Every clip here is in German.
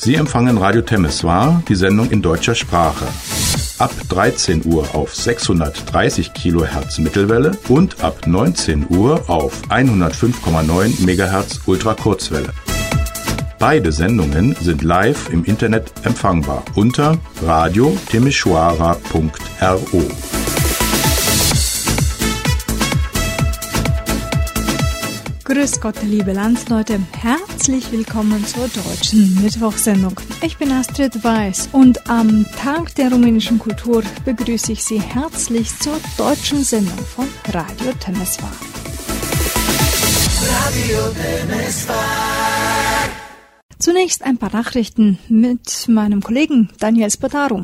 Sie empfangen Radio Temeswar, die Sendung in deutscher Sprache. Ab 13 Uhr auf 630 kHz Mittelwelle und ab 19 Uhr auf 105,9 MHz Ultrakurzwelle. Beide Sendungen sind live im Internet empfangbar unter radio-temeshwara.ro. Grüß Gott, liebe Landsleute, herzlich willkommen zur deutschen Mittwochsendung. Ich bin Astrid Weiß und am Tag der rumänischen Kultur begrüße ich Sie herzlich zur deutschen Sendung von Radio Temeswar. Radio Temeswar. Zunächst ein paar Nachrichten mit meinem Kollegen Daniel Spataru.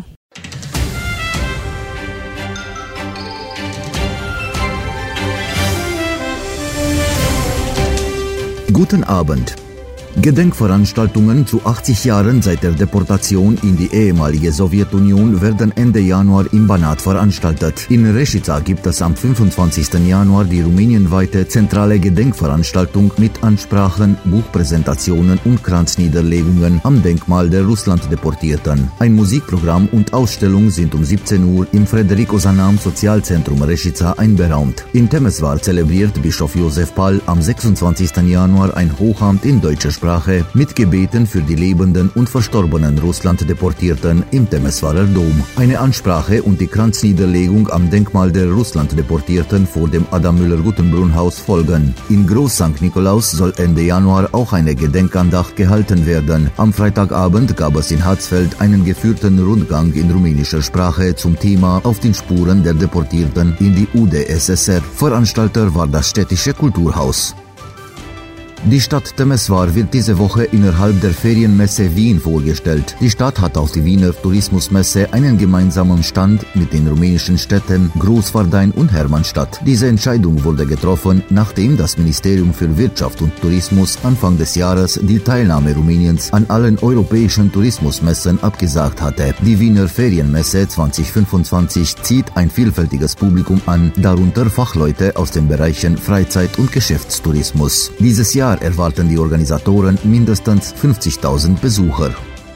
Guten Abend. Gedenkveranstaltungen zu 80 Jahren seit der Deportation in die ehemalige Sowjetunion werden Ende Januar im Banat veranstaltet. In Rešica gibt es am 25. Januar die rumänienweite zentrale Gedenkveranstaltung mit Ansprachen, Buchpräsentationen und Kranzniederlegungen am Denkmal der Russlanddeportierten. Ein Musikprogramm und Ausstellung sind um 17 Uhr im Frederico Sanam Sozialzentrum Rešica einberaumt. In Temeswar zelebriert Bischof Josef Pall am 26. Januar ein Hochamt in deutscher Sprache mit Gebeten für die lebenden und verstorbenen Russlanddeportierten im Temeswarer Dom. Eine Ansprache und die Kranzniederlegung am Denkmal der Russlanddeportierten vor dem Adam-Müller-Guttenbrunn-Haus folgen. In Groß St. Nikolaus soll Ende Januar auch eine Gedenkandacht gehalten werden. Am Freitagabend gab es in Hatzfeld einen geführten Rundgang in rumänischer Sprache zum Thema Auf den Spuren der Deportierten in die UdSSR. Veranstalter war das städtische Kulturhaus. Die Stadt Temeswar wird diese Woche innerhalb der Ferienmesse Wien vorgestellt. Die Stadt hat auf die Wiener Tourismusmesse einen gemeinsamen Stand mit den rumänischen Städten Großwardein und Hermannstadt. Diese Entscheidung wurde getroffen, nachdem das Ministerium für Wirtschaft und Tourismus Anfang des Jahres die Teilnahme Rumäniens an allen europäischen Tourismusmessen abgesagt hatte. Die Wiener Ferienmesse 2025 zieht ein vielfältiges Publikum an, darunter Fachleute aus den Bereichen Freizeit- und Geschäftstourismus. Dieses Jahr erwarten die Organisatoren mindestens 50.000 Besucher.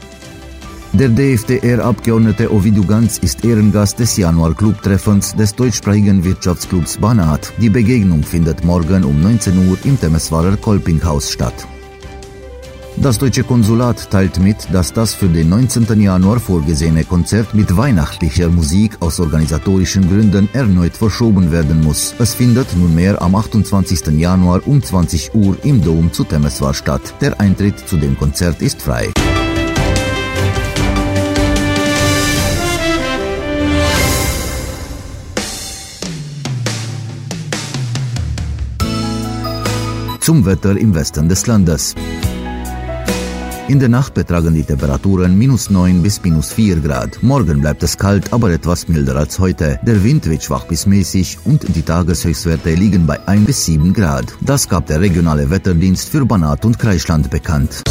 Der DFDR-Abgeordnete Ovidiu Ganz ist Ehrengast des Januar-Club-Treffens des deutschsprachigen Wirtschaftsclubs Banat. Die Begegnung findet morgen um 19 Uhr im Temeswarer Kolpinghaus statt. Das deutsche Konsulat teilt mit, dass das für den 19. Januar vorgesehene Konzert mit weihnachtlicher Musik aus organisatorischen Gründen erneut verschoben werden muss. Es findet nunmehr am 28. Januar um 20 Uhr im Dom zu Temeswar statt. Der Eintritt zu dem Konzert ist frei. Zum Wetter im Westen des Landes. In der Nacht betragen die Temperaturen -9 bis -4 Grad. Morgen bleibt es kalt, aber etwas milder als heute. Der Wind wird schwach bis mäßig und die Tageshöchstwerte liegen bei 1 bis 7 Grad. Das gab der regionale Wetterdienst für Banat und Kreisland bekannt.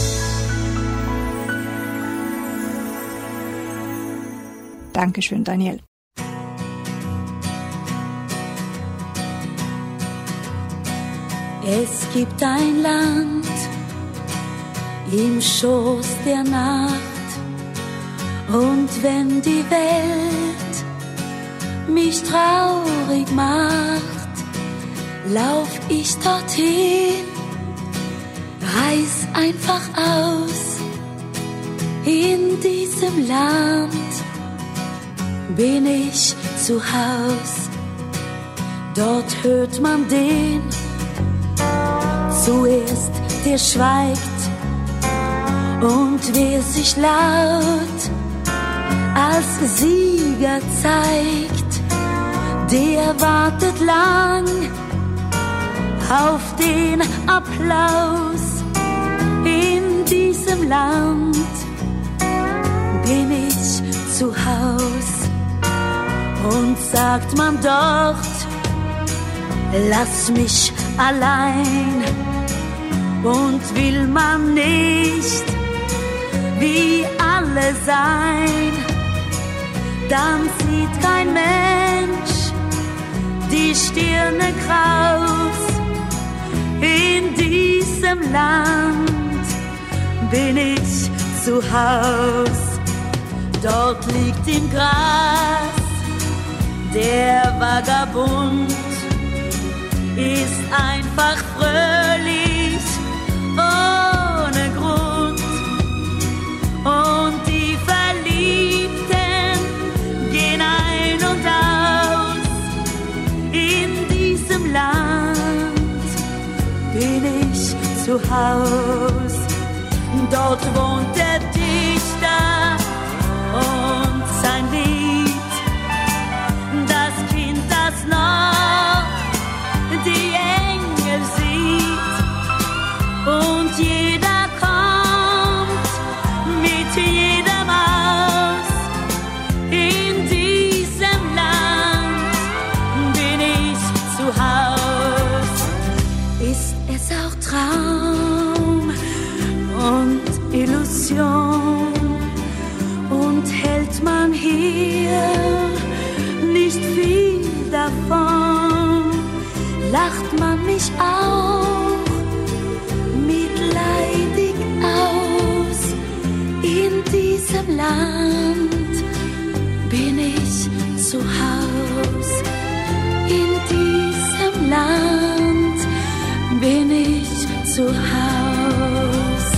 Dankeschön, Daniel. Es gibt ein Land im Schoß der Nacht, und wenn die Welt mich traurig macht, lauf ich dorthin, reiß einfach aus. In diesem Land bin ich zu Haus, dort hört man den zuerst, der schweigt, und wer sich laut als Sieger zeigt, der wartet lang auf den Applaus. In diesem Land bin ich zu Haus, und sagt man dort, lass mich allein, und will man nicht wie alle sein, dann sieht kein Mensch die Stirne kraus. In diesem Land bin ich zu Haus. Dort liegt im Gras der Vagabund, ist einfach fröhlich, ohne Grund. Und die Verliebten gehen ein und aus. In diesem Land bin ich zu Haus. Dort wohnt der Dichter und sein Lied, das Kind, das noch die Engel sieht. Und jeder kommt mit jedem aus. In diesem Land bin ich zu Haus. Ist es auch Traum und Illusion? Und hält man hier nicht viel davon, lacht man mich auch mitleidig aus. In diesem Land bin ich zu Haus. In diesem Land bin ich zu Haus.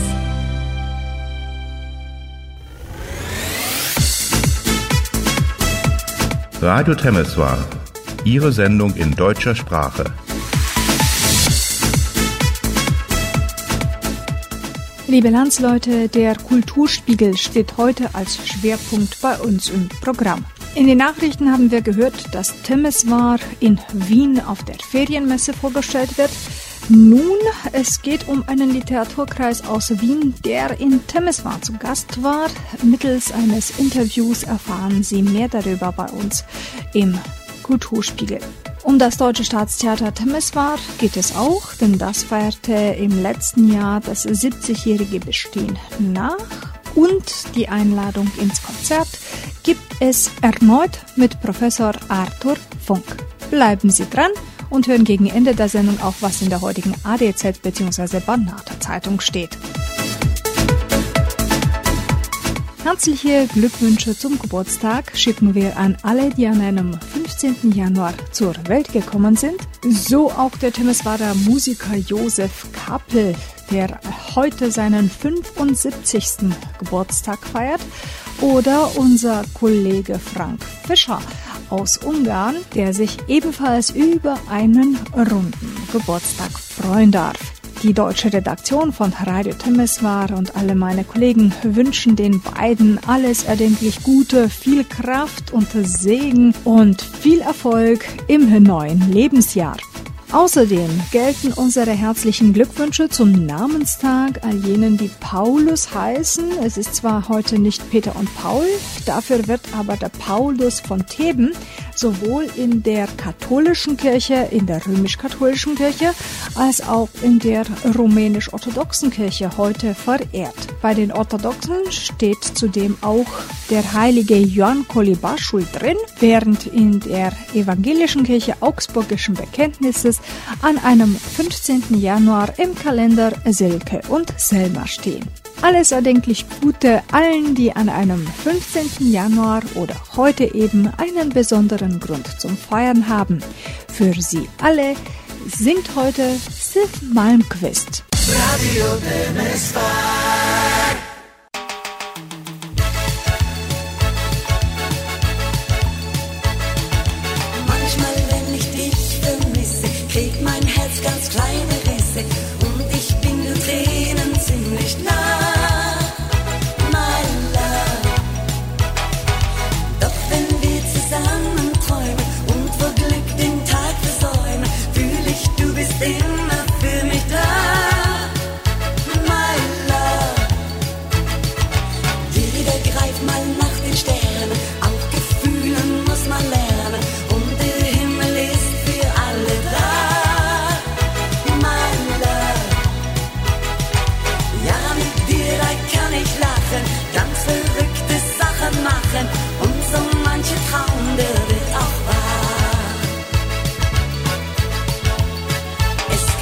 Radio Temeswar, Ihre Sendung in deutscher Sprache. Liebe Landsleute, der Kulturspiegel steht heute als Schwerpunkt bei uns im Programm. In den Nachrichten haben wir gehört, dass Temeswar in Wien auf der Ferienmesse vorgestellt wird. Nun, es geht um einen Literaturkreis aus Wien, der in Temeswar zu Gast war. Mittels eines Interviews erfahren Sie mehr darüber bei uns im Kulturspiegel. Um das Deutsche Staatstheater Temeswar geht es auch, denn das feierte im letzten Jahr das 70-jährige Bestehen nach. Und die Einladung ins Konzert gibt es erneut mit Professor Arthur Funk. Bleiben Sie dran und hören gegen Ende der Sendung auch, was in der heutigen ADZ bzw. Banater Zeitung steht. Herzliche Glückwünsche zum Geburtstag schicken wir an alle, die an einem 15. Januar zur Welt gekommen sind. So auch der Temeswarer Musiker Josef Kapel, der heute seinen 75. Geburtstag feiert. Oder unser Kollege Frank Fischer aus Ungarn, der sich ebenfalls über einen runden Geburtstag freuen darf. Die deutsche Redaktion von Radio Temeswar und alle meine Kollegen wünschen den beiden alles erdenklich Gute, viel Kraft und Segen und viel Erfolg im neuen Lebensjahr. Außerdem gelten unsere herzlichen Glückwünsche zum Namenstag all jenen, die Paulus heißen. Es ist zwar heute nicht Peter und Paul, dafür wird aber der Paulus von Theben sowohl in der katholischen Kirche, in der römisch-katholischen Kirche, als auch in der rumänisch-orthodoxen Kirche heute verehrt. Bei den Orthodoxen steht zudem auch der heilige Ioan Colibașul drin, während in der evangelischen Kirche Augsburgischen Bekenntnisses an einem 15. Januar im Kalender Silke und Selma stehen. Alles erdenklich Gute allen, die an einem 15. Januar oder heute eben einen besonderen Grund zum Feiern haben. Für Sie alle singt heute Siw Malmkvist. Radio Temeswar. Manchmal, wenn ich dich vermisse, kriegt mein Herz ganz kleine Risse und ich bin den Tränen ziemlich nah. Immer für mich da, my love. Jeder greift mal nach den Sternen, auch Gefühlen muss man lernen. Und der Himmel ist für alle da, my love. Ja, mit dir, da kann ich lachen, ganz verrückte Sachen machen. Und so manche Traum, der wird auch wahr. Es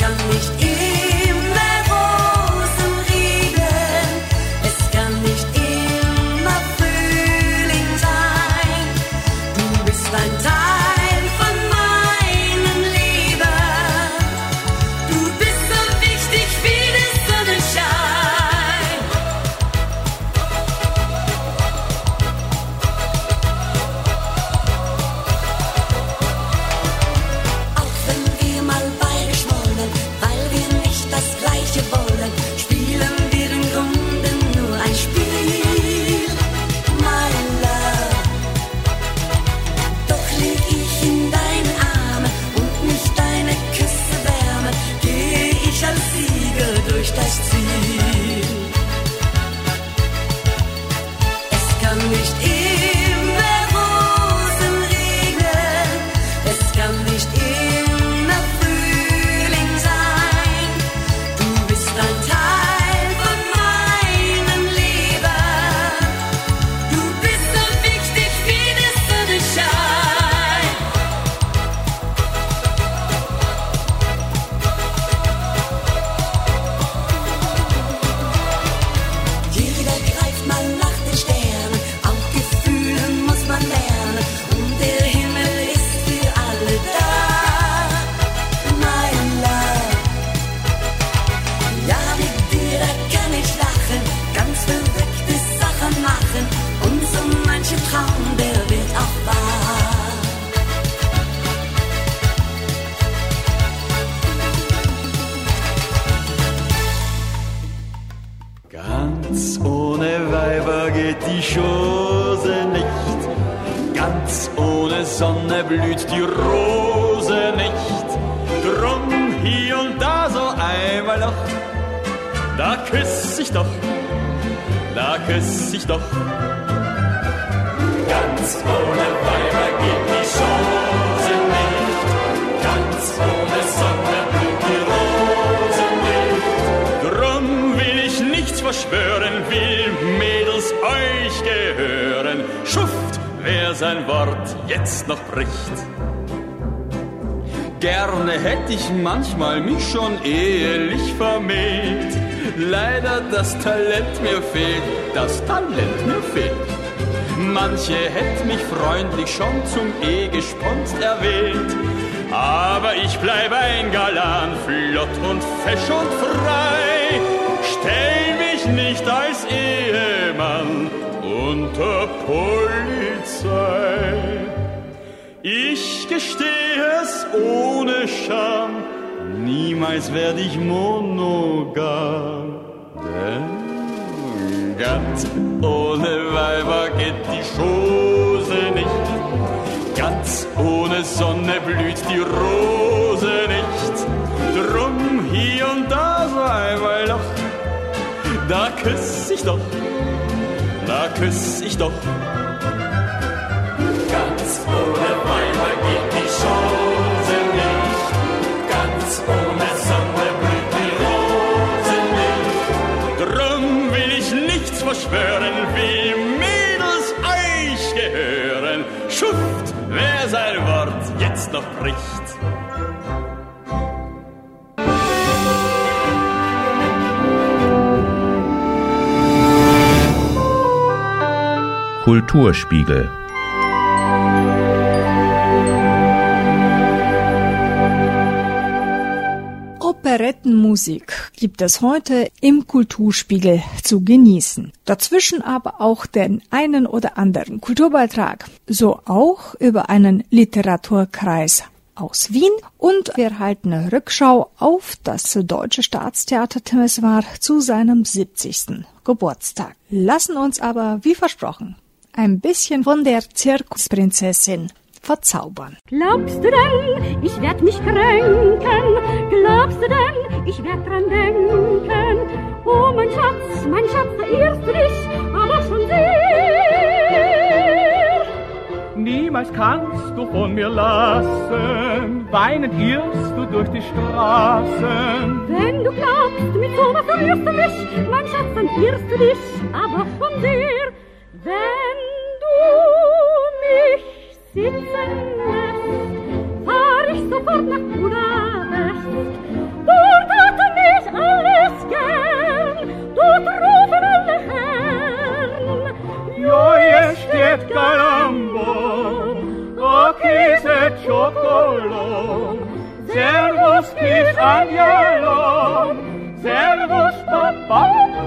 nicht das Ziel. Es kann nicht immer Rosen regnen, es kann nicht immer Frühling sein. Du bist ein Teil von meinem Leben, du bist so wichtig wie der Sonnenschein. Jeder greift mal nach den Sternen, auch Gefühle muss man lernen. Und der Himmel ist für alle da, mein Love. Ja, mit dir da kann ich lachen, ganz verrückte Sachen machen. Und so manchen Traum, der wird auch wahr. Ganz ohne Weiber geht die Chose nicht, ganz ohne Sonne blüht die Rose nicht. Drum hier und da so einmal noch, da küss ich doch, da küss ich doch. Ganz ohne Weiber geht die Chose nicht, ganz ohne Sonne blüht die Rose nicht. Drum will ich nichts verschwören, will Mädels euch gehören. Schuft, wer sein Wort jetzt noch bricht. Gerne hätte ich manchmal mich schon ehelich vermählt. Leider das Talent mir fehlt, das Talent mir fehlt. Manche hätt mich freundlich schon zum Ehegesponst erwählt. Aber ich bleib ein Galan, flott und fesch und frei. Stell mich nicht als Ehemann unter Polizei. Ich gestehe es ohne Scham, niemals werd ich monogam. Denn ganz ohne Weiber geht die Chose nicht, ganz ohne Sonne blüht die Rose nicht. Drum hier und da so einmal noch, da küss ich doch, da küss ich doch. Ganz ohne Weiber geht die Chose nicht, ganz ohne Sonne blüht die Rose nicht. Drum will ich nichts verschwören, wie Mädels euch gehören. Schuft, wer sein Wort jetzt noch bricht. Kulturspiegel. Operettenmusik gibt es heute im Kulturspiegel zu genießen. Dazwischen aber auch den einen oder anderen Kulturbeitrag. So auch über einen Literaturkreis aus Wien und wir halten eine Rückschau auf das Deutsche Staatstheater Temeswar zu seinem 70. Geburtstag. Lassen uns aber, wie versprochen, ein bisschen von der Zirkusprinzessin verzaubern. Glaubst du denn, ich werd mich kränken? Glaubst du denn, ich werd dran denken? Oh, mein Schatz, verehrst du dich, aber schon sehr. Niemals kannst du von mir lassen, weinend irrst du durch die Straßen. Wenn du glaubst, mit sowas verlierst du mich, mein Schatz, dann irrst du dich, aber schon sehr. Wenn du mich sitzen lässt, fahr ich sofort nach Budapest. Dort hat mich alles gern, dort rufen alle Herren. Jo steht Galambo, occhi se cioccolò. Servus dich Angiolo, servus Papa.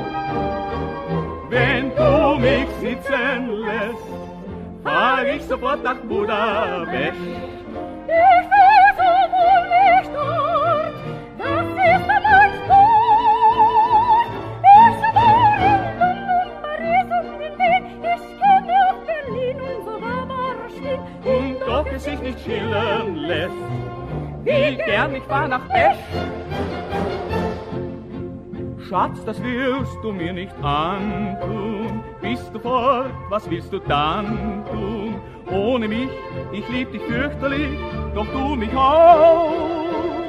Wenn du mich sitzen lässt, fahr ich sofort nach Budapest. Ich will so wohl nicht dort, das ist mein Sport. Ich war in London, Paris und in Wien, ich kenne auch Berlin und sogar Warschau. Und doch es sich nicht schildern lässt, wie gern ich war nach Esch. Schatz, das wirst du mir nicht antun. Bist du fort, was willst du dann tun? Ohne mich, ich lieb dich fürchterlich, doch du mich auch.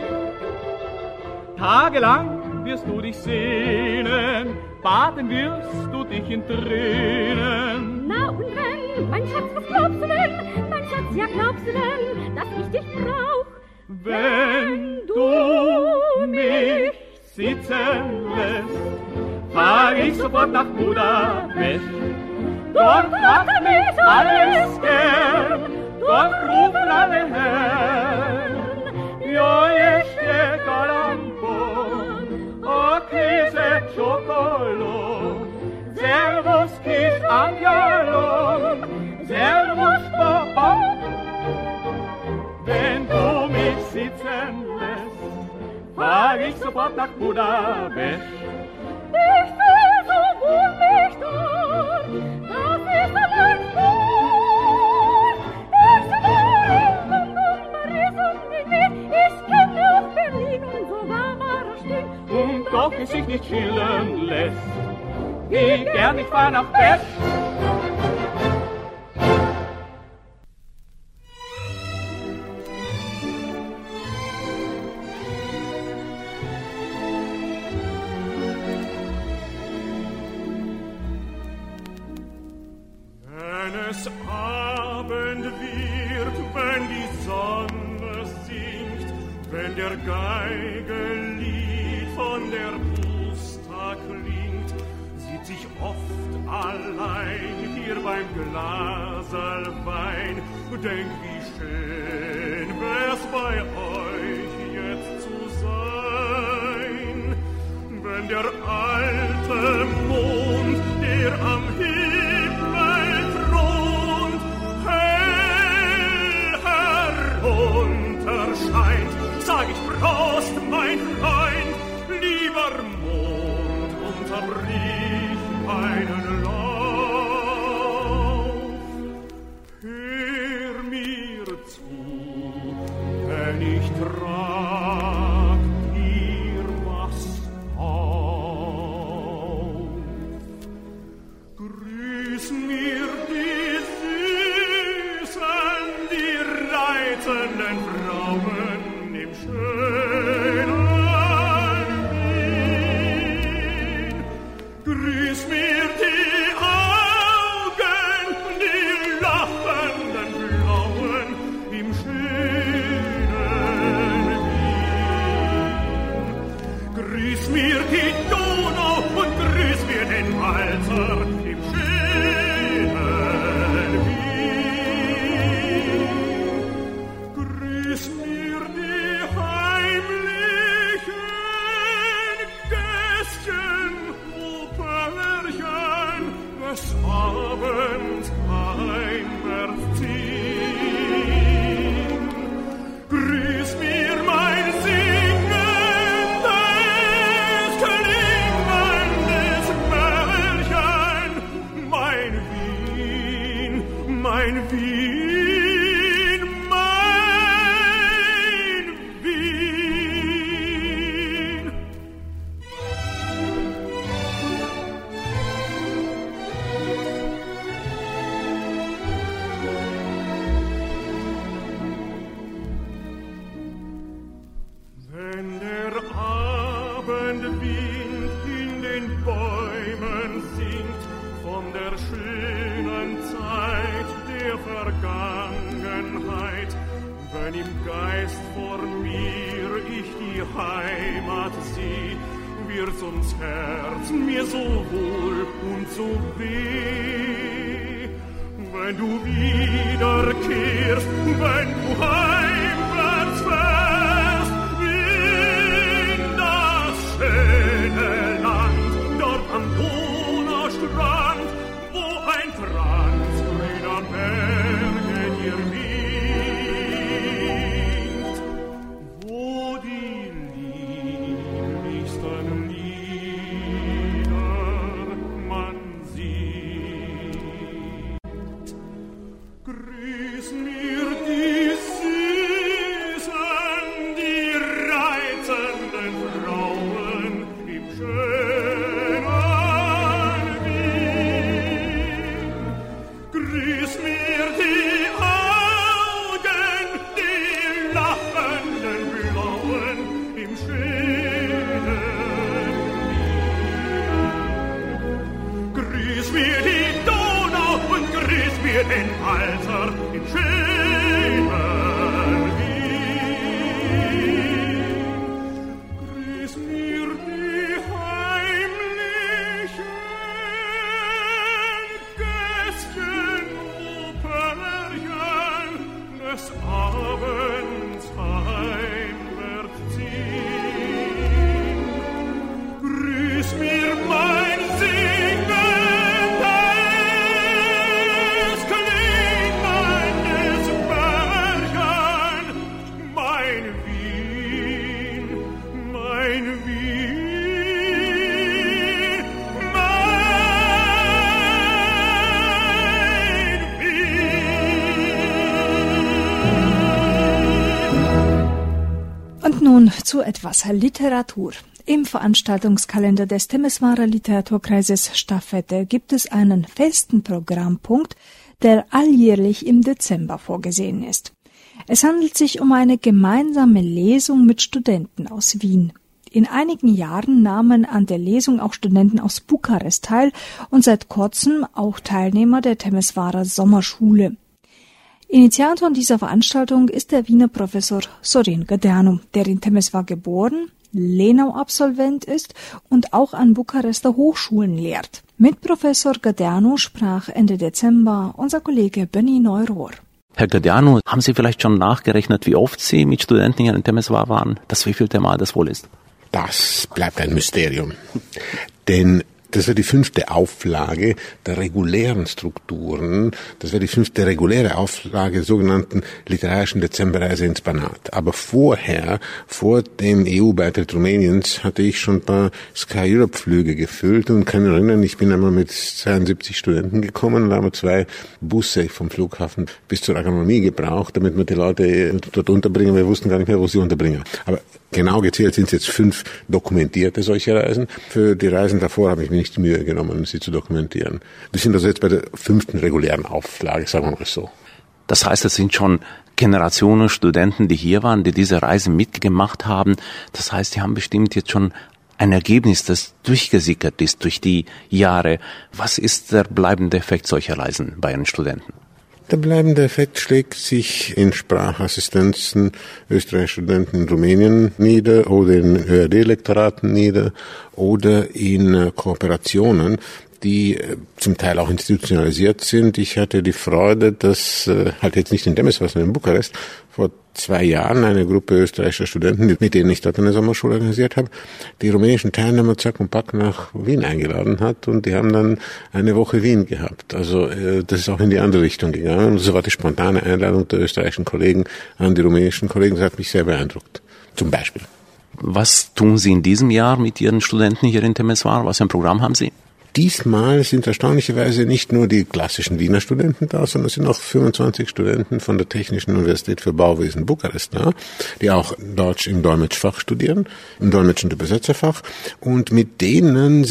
Tagelang wirst du dich sehnen, baden wirst du dich in Tränen. Na und wenn, mein Schatz, was glaubst du denn? Mein Schatz, ja glaubst du denn, dass ich dich brauch? Wenn du mich sitzen lässt, fahr ich sofort nach Budapest. Dort macht mich alles gern, dort rufen alle Herren. Io jeszcze galambon, o krise ciocolo, servus kiss angelom, servus bobom. Wenn du mich sitzen lässt, fahr ich sofort nach Budapest. Ich will so wohl nicht dort, das ist allein gut. Ich war in London, Paris und in Wien, ich kenne auch Berlin und sogar Marstein. Und doch es sich nicht schildern lässt, wie gern ich fahr nach West. Abend wird, wenn die Sonne singt, wenn der Geigelied von der Pusta klingt, sitz ich oft allein hier beim Glaserl Wein, denk, wie schön wär's bei euch jetzt zu sein, wenn der alte Mond, der am Himmel thront, hell herunterscheint, sag ich Prost, mein Freund, lieber Mond, unterbrich meinen Lauf. Hör mir zu, denn ich trag dir was auf. Grüß mir die Süßen, die reitenden Frauen im schönen Wien. Grüß mir die Augen, die lachenden Blauen im schönen Wien. Grüß mir die Donau und grüß mir den Walzer im schönen Wien. Grüß mir die heimlichen Gästchen, Operchen, des Abends heimwärts ziehen. Grüß mir mein singendes, klingendes Märchen, mein Wien, mein Wien, mein Wien. Wenn der Abendwind in den Bäumen singt von der schönen Zeit der Vergangenheit, wenn im Geist vor mir ich die Heimat seh, wird's ums Herz mir so wohl und so weh. Wenn du wiederkehrst, wenn du heimwärts fährst, in das schöne Land, dort am Donaustrand, wo ein Kranz grüner Berge dir winkt, wo die lieblichsten Lieder man singt. Grüß mir die den Alter im schönen Wien. Grüß mir die heimlichen Gästchen, Operchen, des Abends heimwärts ziehen. Grüß mir mein singendes klinglendes Bärchen, mein Wien, mein Wien, mein Wien. Und nun zu etwas Literatur. Im Veranstaltungskalender des Temeswarer Literaturkreises Stafette gibt es einen festen Programmpunkt, der alljährlich im Dezember vorgesehen ist. Es handelt sich um eine gemeinsame Lesung mit Studenten aus Wien. In einigen Jahren nahmen an der Lesung auch Studenten aus Bukarest teil und seit kurzem auch Teilnehmer der Temeswarer Sommerschule. Initiator dieser Veranstaltung ist der Wiener Professor Sorin Gădeanu, der in Temeswar geboren, Lenau-Absolvent ist und auch an Bukarester Hochschulen lehrt. Mit Professor Gădeanu sprach Ende Dezember unser Kollege Benny Neurohr. Herr Gădeanu, haben Sie vielleicht schon nachgerechnet, wie oft Sie mit Studenten hier in Temeswar waren? Das wievielte Mal das wohl ist? Das bleibt ein Mysterium. Denn das wäre die 5. Auflage der regulären Strukturen. Das wäre die 5. reguläre Auflage der sogenannten literarischen Dezemberreise ins Banat. Aber vorher, vor dem EU-Beitritt Rumäniens, hatte ich schon ein paar Sky Europe-Flüge gefüllt und kann mich erinnern, ich bin einmal mit 72 Studenten gekommen und habe 2 Busse vom Flughafen bis zur Agronomie gebraucht, damit wir die Leute dort unterbringen. Wir wussten gar nicht mehr, wo sie unterbringen. Aber genau gezählt sind es jetzt 5 dokumentierte solche Reisen. Für die Reisen davor habe ich mir nicht die Mühe genommen, sie zu dokumentieren. Wir sind also jetzt bei der 5. regulären Auflage, sagen wir mal so. Das heißt, es sind schon Generationen Studenten, die hier waren, die diese Reise mitgemacht haben. Das heißt, die haben bestimmt jetzt schon ein Ergebnis, das durchgesickert ist durch die Jahre. Was ist der bleibende Effekt solcher Reisen bei den Studenten? Der bleibende Effekt schlägt sich in Sprachassistenzen österreichischer Studenten in Rumänien nieder oder in ÖAD-Lektoraten nieder oder in Kooperationen, die zum Teil auch institutionalisiert sind. Ich hatte die Freude, dass halt jetzt nicht in Temeswar, sondern in Bukarest vor 2 Jahren eine Gruppe österreichischer Studenten, mit denen ich dort eine Sommerschule organisiert habe, die rumänischen Teilnehmer zack und pack nach Wien eingeladen hat und die haben dann eine Woche Wien gehabt. Also das ist auch in die andere Richtung gegangen. Und so war die spontane Einladung der österreichischen Kollegen an die rumänischen Kollegen. Das hat mich sehr beeindruckt. Zum Beispiel. Was tun Sie in diesem Jahr mit Ihren Studenten hier in Temeswar? Was für ein Programm haben Sie? Diesmal sind erstaunlicherweise nicht nur die klassischen Wiener Studenten da, sondern es sind auch 25 Studenten von der Technischen Universität für Bauwesen Bukarest da, die auch Deutsch im Dolmetschfach studieren, im Dolmetsch- und Übersetzerfach. Und mit denen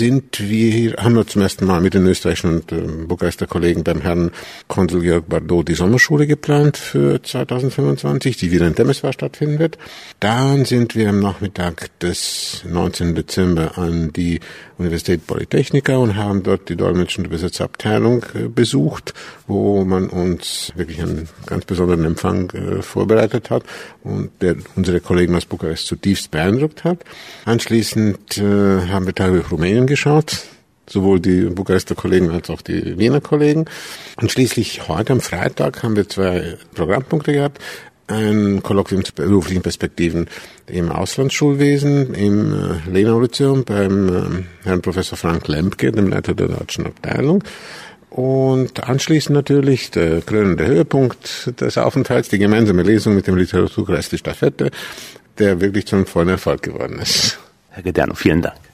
haben wir zum ersten Mal mit den österreichischen und Bukarester Kollegen beim Herrn Konsul Georg Bardot die Sommerschule geplant für 2025, die wieder in Temeswar stattfinden wird. Dann sind wir am Nachmittag des 19. Dezember an die Universität Polytechnica und haben dort die Dolmetsch- und Übersetzerabteilung besucht, wo man uns wirklich einen ganz besonderen Empfang vorbereitet hat und der unsere Kollegen aus Bukarest zutiefst beeindruckt hat. Anschließend haben wir Tage durch Rumänien geschaut, sowohl die Bukarester Kollegen als auch die Wiener Kollegen. Und schließlich heute am Freitag haben wir 2 Programmpunkte gehabt. Ein Kolloquium zu beruflichen Perspektiven im Auslandsschulwesen, im Lenau-Lyzeum beim Herrn Professor Frank Lempke, dem Leiter der deutschen Abteilung. Und anschließend natürlich der krönende Höhepunkt des Aufenthalts, die gemeinsame Lesung mit dem Literaturkreis die Stafette, der wirklich zu einem vollen Erfolg geworden ist. Herr Gădeanu, vielen Dank.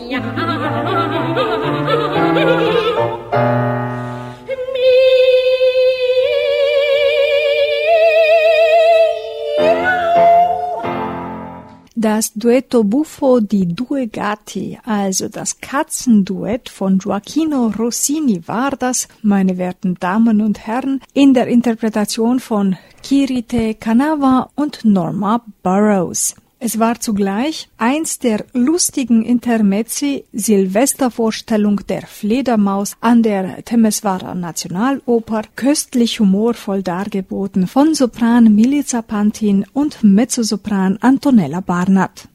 Das Duetto Buffo di Due Gatti, also das Katzenduett von Gioacchino Rossini, war das, meine werten Damen und Herren, in der Interpretation von Kirite Kanava und Norma Burroughs. Es war zugleich eins der lustigen Intermezzi, Silvestervorstellung der Fledermaus an der Temeswara Nationaloper, köstlich humorvoll dargeboten von Sopran Milica Pantin und Mezzosopran Antonella Barnard.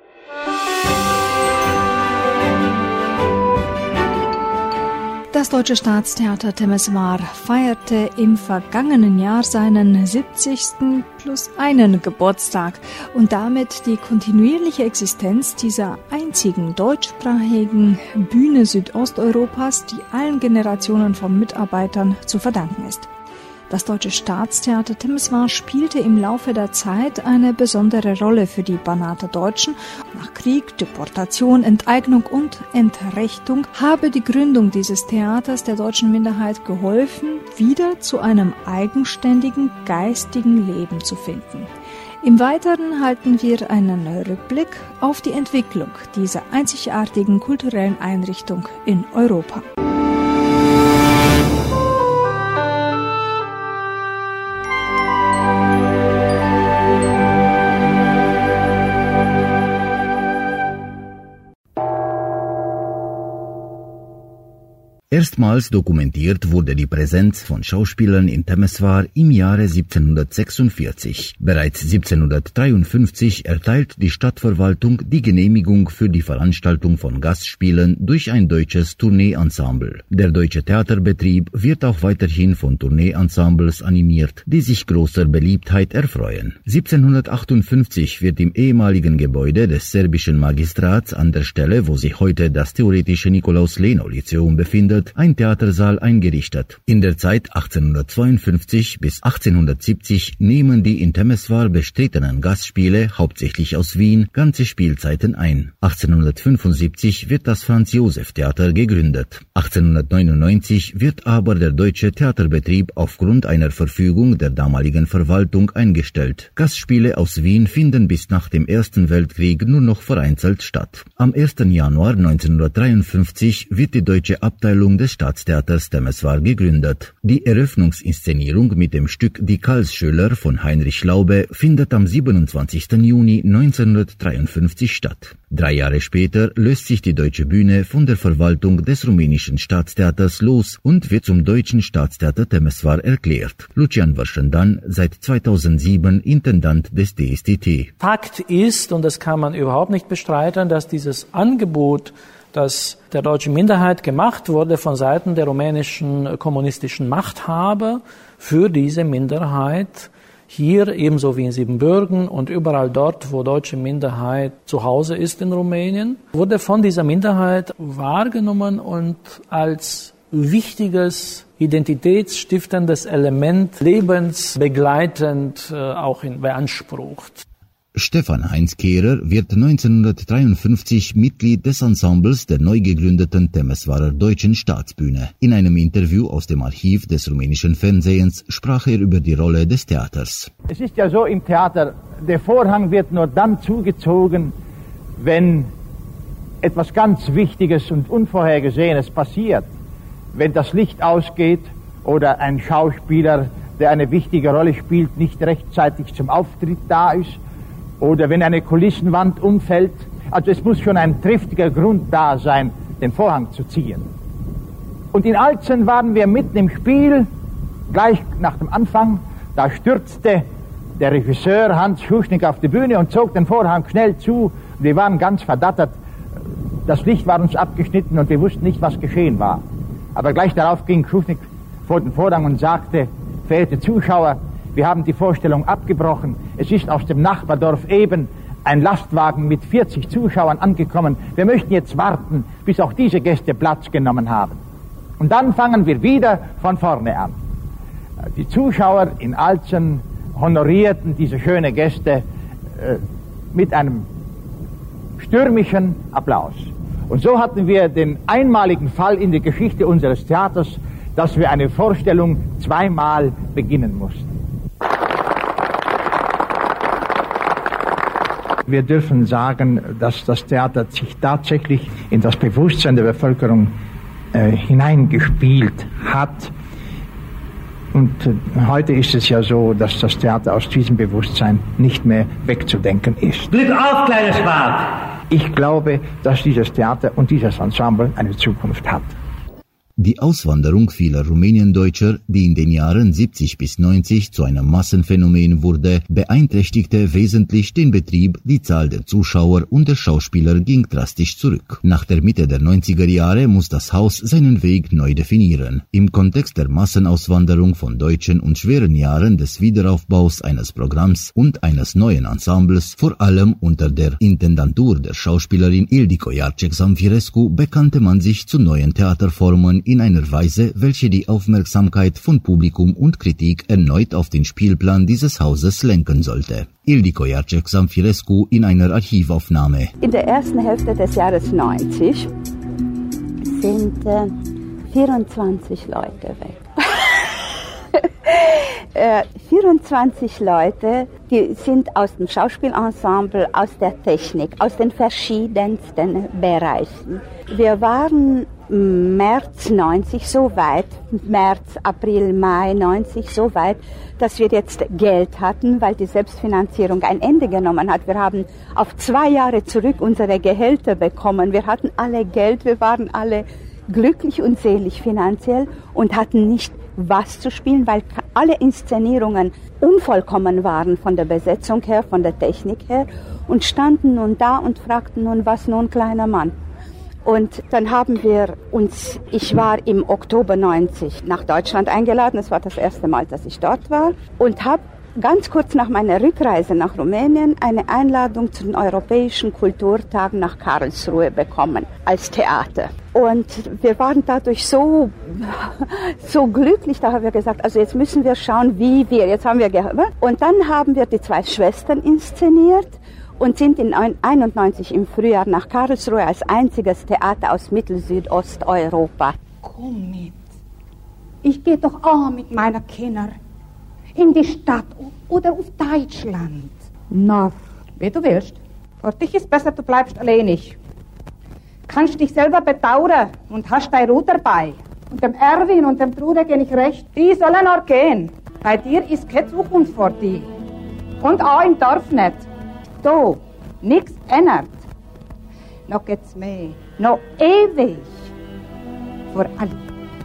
Das Deutsche Staatstheater Temeswar feierte im vergangenen Jahr seinen 70. plus einen Geburtstag und damit die kontinuierliche Existenz dieser einzigen deutschsprachigen Bühne Südosteuropas, die allen Generationen von Mitarbeitern zu verdanken ist. Das Deutsche Staatstheater Temeswar spielte im Laufe der Zeit eine besondere Rolle für die Banater Deutschen. Nach Krieg, Deportation, Enteignung und Entrechtung habe die Gründung dieses Theaters der deutschen Minderheit geholfen, wieder zu einem eigenständigen geistigen Leben zu finden. Im Weiteren halten wir einen Rückblick auf die Entwicklung dieser einzigartigen kulturellen Einrichtung in Europa. Erstmals dokumentiert wurde die Präsenz von Schauspielern in Temeswar im Jahre 1746. Bereits 1753 erteilt die Stadtverwaltung die Genehmigung für die Veranstaltung von Gastspielen durch ein deutsches Tourneeensemble. Der deutsche Theaterbetrieb wird auch weiterhin von Tourneeensembles animiert, die sich großer Beliebtheit erfreuen. 1758 wird im ehemaligen Gebäude des serbischen Magistrats an der Stelle, wo sich heute das theoretische Nikolaus-Leno-Lyzeum befindet, ein Theatersaal eingerichtet. In der Zeit 1852 bis 1870 nehmen die in Temeswar bestritenen Gastspiele, hauptsächlich aus Wien, ganze Spielzeiten ein. 1875 wird das Franz-Josef-Theater gegründet. 1899 wird aber der deutsche Theaterbetrieb aufgrund einer Verfügung der damaligen Verwaltung eingestellt. Gastspiele aus Wien finden bis nach dem Ersten Weltkrieg nur noch vereinzelt statt. Am 1. Januar 1953 wird die deutsche Abteilung des Staatstheaters Temeswar gegründet. Die Eröffnungsinszenierung mit dem Stück Die Karlsschüler von Heinrich Laube findet am 27. Juni 1953 statt. 3 Jahre später löst sich die Deutsche Bühne von der Verwaltung des rumänischen Staatstheaters los und wird zum Deutschen Staatstheater Temeswar erklärt. Lucian Vărșândan, seit 2007 Intendant des DSTT. Fakt ist, und das kann man überhaupt nicht bestreiten, dass dieses Angebot, das der deutschen Minderheit gemacht wurde von Seiten der rumänischen kommunistischen Machthaber für diese Minderheit, hier ebenso wie in Siebenbürgen und überall dort, wo deutsche Minderheit zu Hause ist in Rumänien, wurde von dieser Minderheit wahrgenommen und als wichtiges, identitätsstiftendes Element lebensbegleitend auch beansprucht. Stefan Heinz Kehrer wird 1953 Mitglied des Ensembles der neu gegründeten Temeswarer Deutschen Staatsbühne. In einem Interview aus dem Archiv des rumänischen Fernsehens sprach er über die Rolle des Theaters. Es ist ja so im Theater, der Vorhang wird nur dann zugezogen, wenn etwas ganz Wichtiges und Unvorhergesehenes passiert. Wenn das Licht ausgeht oder ein Schauspieler, der eine wichtige Rolle spielt, nicht rechtzeitig zum Auftritt da ist, oder wenn eine Kulissenwand umfällt. Also es muss schon ein triftiger Grund da sein, den Vorhang zu ziehen. Und in Alzen waren wir mitten im Spiel, gleich nach dem Anfang. Da stürzte der Regisseur Hans Schuschnigg auf die Bühne und zog den Vorhang schnell zu. Wir waren ganz verdattert. Das Licht war uns abgeschnitten und wir wussten nicht, was geschehen war. Aber gleich darauf ging Schuschnigg vor den Vorhang und sagte, verehrte Zuschauer, wir haben die Vorstellung abgebrochen. Es ist aus dem Nachbardorf eben ein Lastwagen mit 40 Zuschauern angekommen. Wir möchten jetzt warten, bis auch diese Gäste Platz genommen haben. Und dann fangen wir wieder von vorne an. Die Zuschauer in Alzen honorierten diese schönen Gäste mit einem stürmischen Applaus. Und so hatten wir den einmaligen Fall in der Geschichte unseres Theaters, dass wir eine Vorstellung zweimal beginnen mussten. Wir dürfen sagen, dass das Theater sich tatsächlich in das Bewusstsein der Bevölkerung hineingespielt hat. Und heute ist es ja so, dass das Theater aus diesem Bewusstsein nicht mehr wegzudenken ist. Glück auf, kleines Schwarz! Ich glaube, dass dieses Theater und dieses Ensemble eine Zukunft hat. Die Auswanderung vieler Rumäniendeutscher, die in den Jahren 70 bis 90 zu einem Massenphänomen wurde, beeinträchtigte wesentlich den Betrieb, die Zahl der Zuschauer und der Schauspieler ging drastisch zurück. Nach der Mitte der 90er Jahre muss das Haus seinen Weg neu definieren. Im Kontext der Massenauswanderung von Deutschen und schweren Jahren des Wiederaufbaus eines Programms und eines neuen Ensembles, vor allem unter der Intendantur der Schauspielerin Ildiko Jarcek-Zamfirescu, bekannte man sich zu neuen Theaterformen in einer Weise, welche die Aufmerksamkeit von Publikum und Kritik erneut auf den Spielplan dieses Hauses lenken sollte. Ildiko Jarcek-Zamfirescu in einer Archivaufnahme. In der ersten Hälfte des Jahres 90 sind 24 Leute weg. 24 Leute, die sind aus dem Schauspielensemble, aus der Technik, aus den verschiedensten Bereichen. Wir waren März 90 so weit, März, April, Mai 90 so weit, dass wir jetzt Geld hatten, weil die Selbstfinanzierung ein Ende genommen hat. Wir haben auf 2 Jahre zurück unsere Gehälter bekommen. Wir hatten alle Geld, wir waren alle glücklich und selig finanziell und hatten nicht was zu spielen, weil alle Inszenierungen unvollkommen waren von der Besetzung her, von der Technik her und standen nun da und fragten nun, was nun, kleiner Mann. Und dann haben wir uns, ich war im Oktober 90 nach Deutschland eingeladen, das war das erste Mal, dass ich dort war und habe ganz kurz nach meiner Rückreise nach Rumänien eine Einladung zu den Europäischen Kulturtagen nach Karlsruhe bekommen, als Theater. Und wir waren dadurch so glücklich, da haben wir gesagt, also jetzt müssen wir schauen, jetzt haben wir gehört. Und dann haben wir die 2 Schwestern inszeniert und sind in 91 im Frühjahr nach Karlsruhe als einziges Theater aus Mittel-Südosteuropa. Komm mit. Ich gehe doch auch mit meiner Kinder in die Stadt oder auf Deutschland. Na, wie du willst. Für dich ist besser, du bleibst alleinig. Kannst dich selber bedauern und hast dein Ruder dabei. Und dem Erwin und dem Bruder gehe ich recht. Die sollen auch gehen. Bei dir ist keine Zukunft vor dir. Und auch im Dorf nicht. Du, nix ändert. Noch geht's mehr. Noch ewig. Vor allem.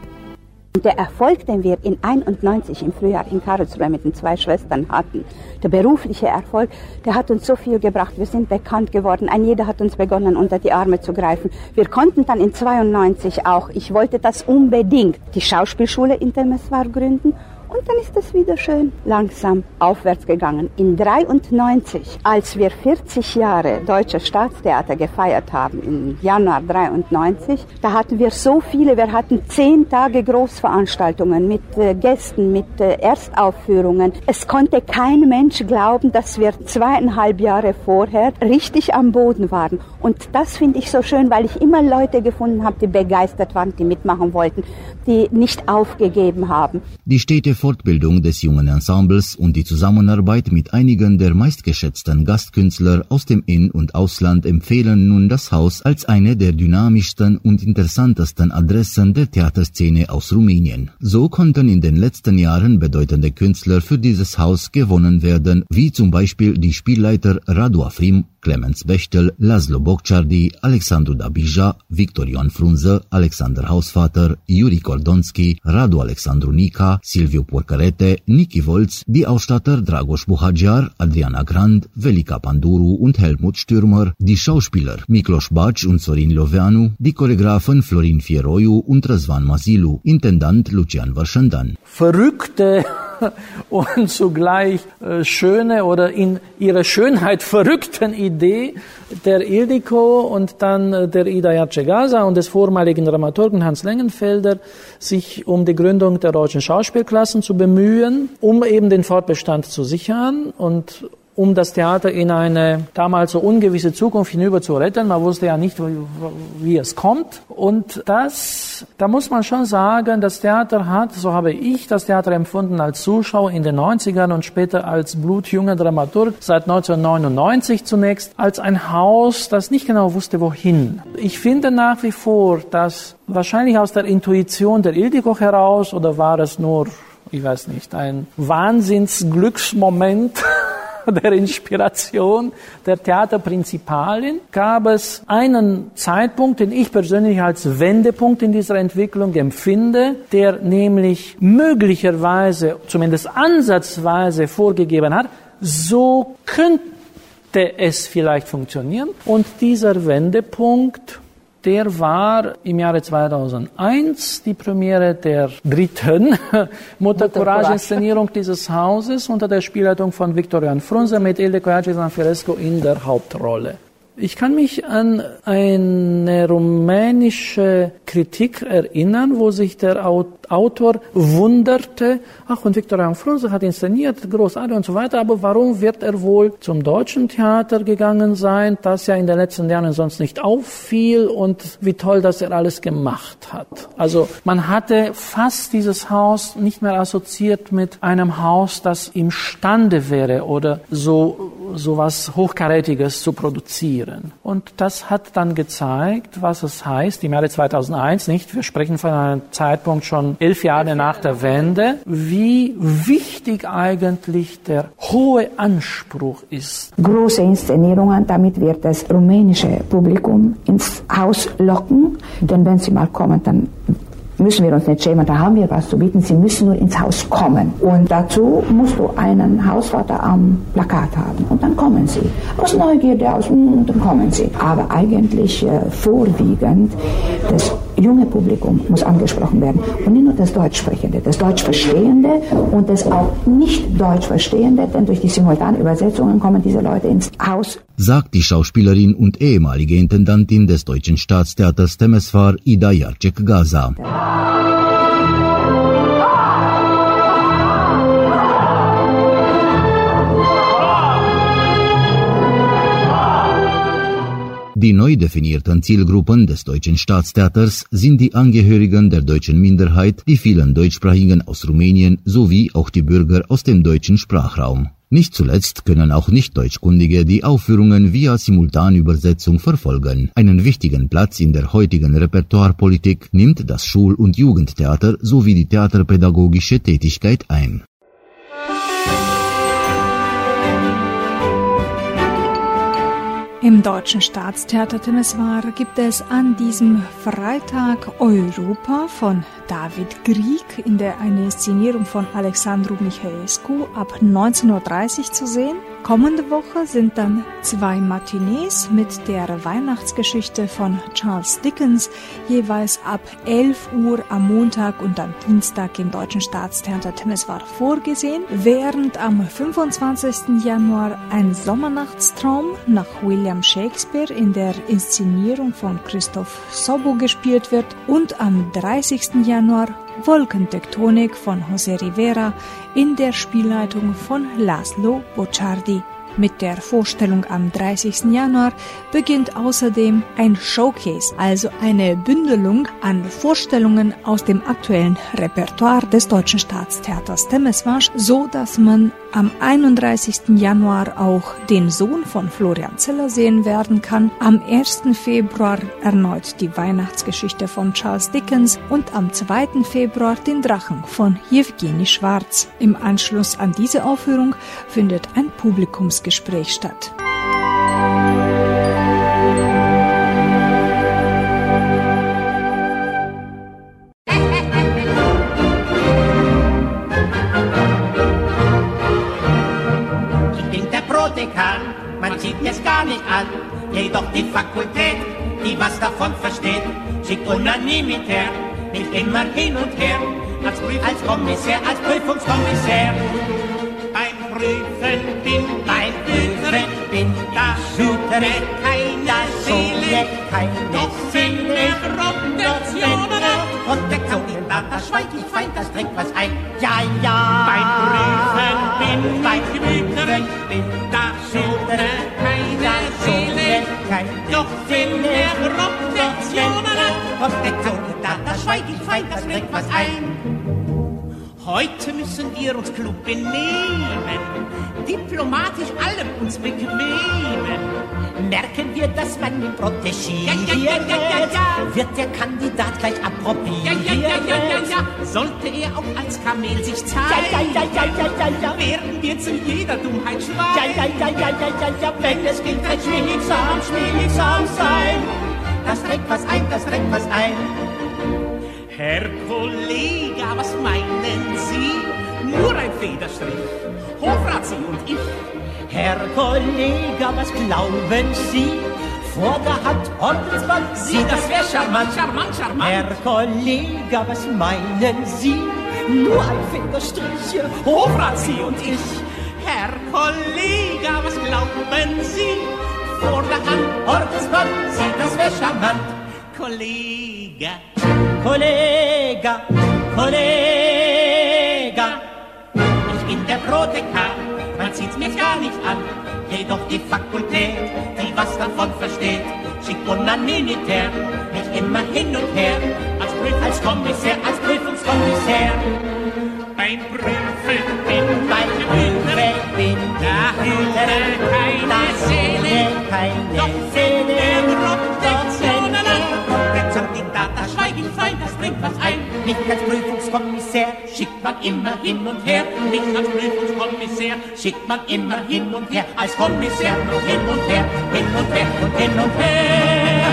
Der Erfolg, den wir in 91 im Frühjahr in Karlsruhe mit den 2 Schwestern hatten, der berufliche Erfolg, der hat uns so viel gebracht. Wir sind bekannt geworden. Ein jeder hat uns begonnen, unter die Arme zu greifen. Wir konnten dann in 92 auch, ich wollte das unbedingt, die Schauspielschule in Temeswar gründen. Und dann ist es wieder schön langsam aufwärts gegangen. In 93, als wir 40 Jahre Deutsches Staatstheater gefeiert haben, im Januar 93, da hatten wir so viele, wir hatten 10 Tage Großveranstaltungen mit Gästen, mit Erstaufführungen. Es konnte kein Mensch glauben, dass wir 2,5 Jahre vorher richtig am Boden waren. Und das finde ich so schön, weil ich immer Leute gefunden habe, die begeistert waren, die mitmachen wollten, die nicht aufgegeben haben. Die stete Fortbildung des jungen Ensembles und die Zusammenarbeit mit einigen der meistgeschätzten Gastkünstler aus dem In- und Ausland empfehlen nun das Haus als eine der dynamischsten und interessantesten Adressen der Theaterszene aus Rumänien. So konnten in den letzten Jahren bedeutende Künstler für dieses Haus gewonnen werden, wie zum Beispiel die Spielleiter Radu Afrim, Clemens Bechtel, Laszlo Bokchardi, Alexandru Dabija, Victor Ioan Frunză, Alexander Hausvater, Yuri Kordonski, Radu Alexandru Nica, Silviu Porcarete, Niki Volz, die Ausstatter Dragoș Buhagiar, Adriana Grand, Velika Panduru und Helmut Stürmer, die Schauspieler Miklos Baci und Sorin Loveanu, die Choreografen Florin Fieroiu und Răzvan Mazilu, Intendant Lucian Vărșândan. Verrückte und zugleich schöne oder in ihrer Schönheit verrückten Idee der Ildiko und dann der Ida Jarcegasa und des vormaligen Dramaturgen Hans Lengenfelder, sich um die Gründung der deutschen Schauspielklassen zu bemühen, um eben den Fortbestand zu sichern und um das Theater in eine damals so ungewisse Zukunft hinüber zu retten. Man wusste ja nicht, wie es kommt. Und da muss man schon sagen, das Theater hat, so habe ich das Theater empfunden als Zuschauer in den 90ern und später als blutjunger Dramaturg seit 1999 zunächst, als ein Haus, das nicht genau wusste, wohin. Ich finde nach wie vor, dass wahrscheinlich aus der Intuition der Ildiko heraus, oder war es nur, ich weiß nicht, ein Wahnsinnsglücksmoment der Inspiration der Theaterprinzipalin, gab es einen Zeitpunkt, den ich persönlich als Wendepunkt in dieser Entwicklung empfinde, der nämlich möglicherweise, zumindest ansatzweise vorgegeben hat, so könnte es vielleicht funktionieren. Und dieser Wendepunkt, der war im Jahre 2001 die Premiere der dritten Mutter-Courage-Inszenierung dieses Hauses unter der Spielleitung von Victorian Frunze mit Ildiko Hadjisanfirescu in der Hauptrolle. Ich kann mich an eine rumänische Kritik erinnern, wo sich der Autor wunderte, und Victorian Frunze hat inszeniert, großartig und so weiter, aber warum wird er wohl zum deutschen Theater gegangen sein, das ja in den letzten Jahren sonst nicht auffiel, und wie toll, dass er alles gemacht hat. Also man hatte fast dieses Haus nicht mehr assoziiert mit einem Haus, das imstande wäre oder so was Hochkarätiges zu produzieren. Und das hat dann gezeigt, was es heißt, im Jahre 2001, nicht? Wir sprechen von einem Zeitpunkt schon 11 Jahre nach der Wende, wie wichtig eigentlich der hohe Anspruch ist. Große Inszenierungen, damit wird das rumänische Publikum ins Haus locken, denn wenn sie mal kommen, dann müssen wir uns nicht schämen, da haben wir was zu bieten. Sie müssen nur ins Haus kommen. Und dazu musst du einen Hausvater am Plakat haben. Und dann kommen sie. Aus Neugierde, und dann kommen sie. Aber eigentlich vorwiegend, das junge Publikum muss angesprochen werden. Und nicht nur das Deutschsprechende, das Deutschverstehende und das auch nicht Deutschverstehende, denn durch die simultane Übersetzungen kommen diese Leute ins Haus. Sagt die Schauspielerin und ehemalige Intendantin des Deutschen Staatstheaters Temesvar, Ida Jarcek-Gaza. Die neu definierten Zielgruppen des Deutschen Staatstheaters sind die Angehörigen der deutschen Minderheit, die vielen Deutschsprachigen aus Rumänien sowie auch die Bürger aus dem deutschen Sprachraum. Nicht zuletzt können auch Nicht-Deutschkundige die Aufführungen via Simultanübersetzung verfolgen. Einen wichtigen Platz in der heutigen Repertoirepolitik nimmt das Schul- und Jugendtheater sowie die theaterpädagogische Tätigkeit ein. Im Deutschen Staatstheater Temesvar gibt es an diesem Freitag Europa von David Grieg, in der eine Inszenierung von Alexandru Mihaescu ab 19.30 Uhr zu sehen. Kommende Woche sind dann 2 Matinees mit der Weihnachtsgeschichte von Charles Dickens, jeweils ab 11 Uhr am Montag und am Dienstag im Deutschen Staatstheater Temesvar vorgesehen, während am 25. Januar ein Sommernachtstraum nach William Shakespeare in der Inszenierung von Christoph Sobo gespielt wird und am 30. Januar Wolkentektonik von José Rivera in der Spielleitung von Laszlo Bocciardi. Mit der Vorstellung am 30. Januar beginnt außerdem ein Showcase, also eine Bündelung an Vorstellungen aus dem aktuellen Repertoire des Deutschen Staatstheaters Temesvar, so dass man am 31. Januar auch den Sohn von Florian Zeller sehen werden kann, am 1. Februar erneut die Weihnachtsgeschichte von Charles Dickens und am 2. Februar den Drachen von Jewgeni Schwarz. Im Anschluss an diese Aufführung findet ein Publikumsgespräch statt. Man sieht es gar nicht an, jedoch die Fakultät, die was davon versteht, schickt Unanimität, nicht immer hin und her, als Prüfungskommissär. Beim Prüfen bin, da schüttere keiner Seele, doch viele Rotationen. Und der Kandidat, das schweigt nicht fein, das trinkt was ein. Ja, ja. Beim Prüfen bin, da Protektor, da schweig ich fein, das bringt was ein. Heute müssen wir uns klug benehmen, diplomatisch allem uns bequemen. Merken wir, dass man ihn protegiert, wird der Kandidat gleich approbiert. Sollte er auch als Kamel sich zeigen, werden wir zu jeder Dummheit schweigen. Wenn es gilt, ein schmiegsam sein, das trägt was ein, das trägt was ein. Herr Kollege, was meinen Sie? Nur ein Federstrich, Hofrat Sie und ich. Herr Kollege, was glauben Sie? Vor der Hand Ordensmann, Sie, das wär charmant. Herr Kollege, was meinen Sie? Nur ein Federstrich, Hofrat Sie und ich. Herr Kollege, was glauben Sie? Vor der Hand Ordensmann, Sie, das wär charmant. Kollege, ich bin der Prodekan, man sieht's mir gar nicht an. Jedoch die Fakultät, die was davon versteht, schickt unanimär mich immer hin und her, als Prüfungskommissär. Beim Prüfen bin dahinter keine Seele, doch in der Protektion allein. Da schweig ich fein, das bringt was ein. Nicht als Prüfungskommissär schickt man immer hin und her. Nicht als Prüfungskommissär schickt man immer hin und her. Als Kommissär nur hin und her, hin und her und hin und her.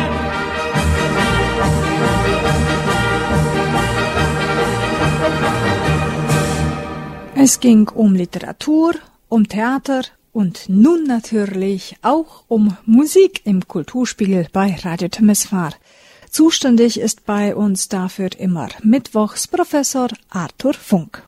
Es ging um Literatur, um Theater und nun natürlich auch um Musik im Kulturspiegel bei Radio Temeswar. Zuständig ist bei uns dafür immer mittwochs Professor Arthur Funk.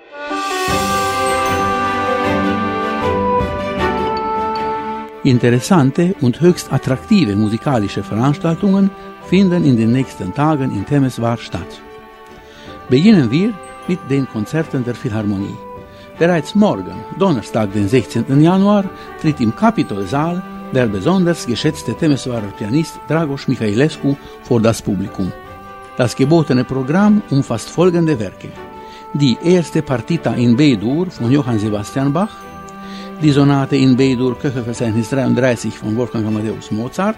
Interessante und höchst attraktive musikalische Veranstaltungen finden in den nächsten Tagen in Temeswar statt. Beginnen wir mit den Konzerten der Philharmonie. Bereits morgen, Donnerstag, den 16. Januar, tritt im Kapitolsaal der besonders geschätzte Temeswarer Pianist Dragos Mihailescu vor das Publikum. Das gebotene Programm umfasst folgende Werke: die erste Partita in B-Dur von Johann Sebastian Bach, die Sonate in B-Dur Köchelverzeichnis 33 von Wolfgang Amadeus Mozart,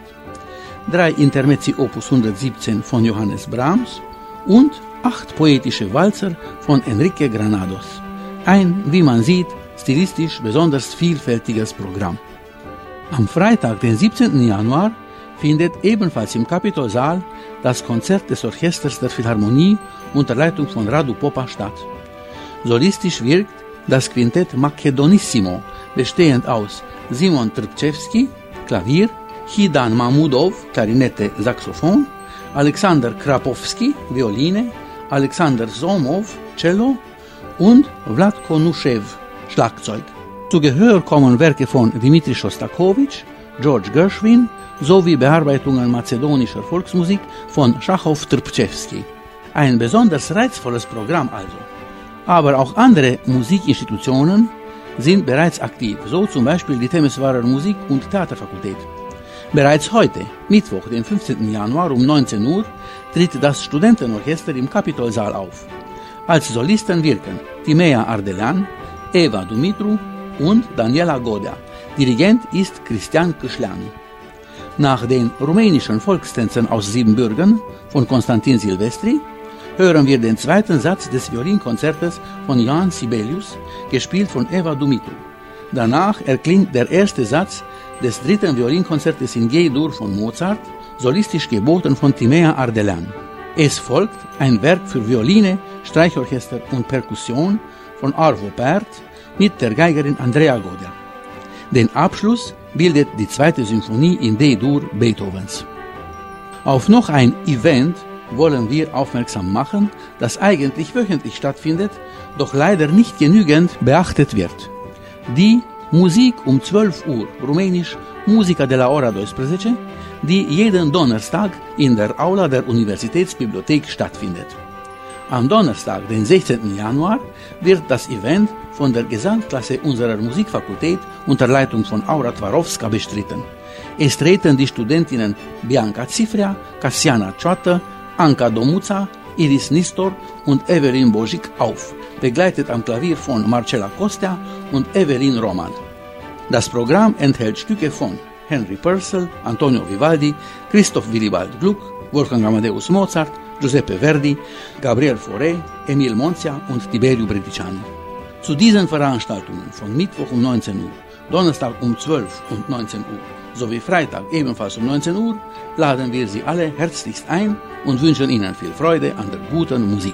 3 Intermezzi Opus 117 von Johannes Brahms und 8 poetische Walzer von Enrique Granados. Ein, wie man sieht, stilistisch besonders vielfältiges Programm. Am Freitag, den 17. Januar, findet ebenfalls im Kapitolsaal das Konzert des Orchesters der Philharmonie unter Leitung von Radu Popa statt. Solistisch wirkt das Quintett Macedonissimo, bestehend aus Simon Trpčevski, Klavier, Hidan Mahmudov, Klarinette, Saxophon, Alexander Krapovski, Violine, Alexander Somov, Cello und Vlatko Nuschew, Schlagzeug. Zu Gehör kommen Werke von Dmitri Schostakowitsch, George Gershwin sowie Bearbeitungen mazedonischer Volksmusik von Schachow Trpčevski. Ein besonders reizvolles Programm also. Aber auch andere Musikinstitutionen sind bereits aktiv, so zum Beispiel die Temeswarer Musik- und Theaterfakultät. Bereits heute, Mittwoch, den 15. Januar um 19 Uhr, tritt das Studentenorchester im Kapitolsaal auf. Als Solisten wirken Timea Ardelean, Eva Dumitru und Daniela Godea. Dirigent ist Cristian Câșleanu. Nach den rumänischen Volkstänzen aus Siebenbürgen von Constantin Silvestri hören wir den zweiten Satz des Violinkonzertes von Ioan Sibelius, gespielt von Eva Dumitru. Danach erklingt der erste Satz des dritten Violinkonzertes in G-Dur von Mozart, solistisch geboten von Timea Ardelean. Es folgt ein Werk für Violine, Streichorchester und Perkussion von Arvo Pärt mit der Geigerin Andrea Godea. Den Abschluss bildet die zweite Symphonie in D-Dur Beethovens. Auf noch ein Event wollen wir aufmerksam machen, das eigentlich wöchentlich stattfindet, doch leider nicht genügend beachtet wird. Die Musik um 12 Uhr, rumänisch Musica de la ora 12, die jeden Donnerstag in der Aula der Universitätsbibliothek stattfindet. Am Donnerstag, den 16. Januar, wird das Event von der Gesamtklasse unserer Musikfakultät unter Leitung von Aura Twarowska bestritten. Es treten die Studentinnen Bianca Zifrea, Cassiana Ciotă, Anka Domuța, Iris Nistor und Evelyn Bojic auf, begleitet am Klavier von Marcela Costea und Evelyn Roman. Das Programm enthält Stücke von Henry Purcell, Antonio Vivaldi, Christoph Willibald Gluck, Wolfgang Amadeus Mozart, Giuseppe Verdi, Gabriel Fauré, Emil Monzia und Tiberio Brenticiani. Zu diesen Veranstaltungen von Mittwoch um 19 Uhr, Donnerstag um 12 und 19 Uhr sowie Freitag ebenfalls um 19 Uhr laden wir Sie alle herzlichst ein und wünschen Ihnen viel Freude an der guten Musik.